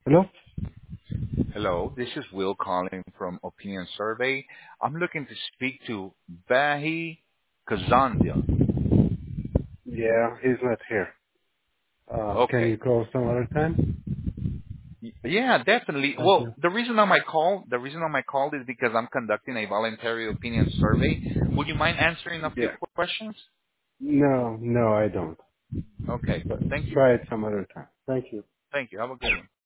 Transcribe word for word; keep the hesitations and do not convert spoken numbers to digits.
Hello? Hello, this is Will calling from Opinion Survey. I'm looking to speak to Bahi Kazandia. Yeah, he's not here. Uh, can Okay. you call some other time? Y- Yeah, definitely. Thank Well, you. the reason on my call, the reason on my call is because I'm conducting a voluntary opinion survey. Would you mind answering a few Yeah. quick questions? No, no, I don't. Okay. But Thank you. try it some other time. Thank you. Thank you. Have a good one.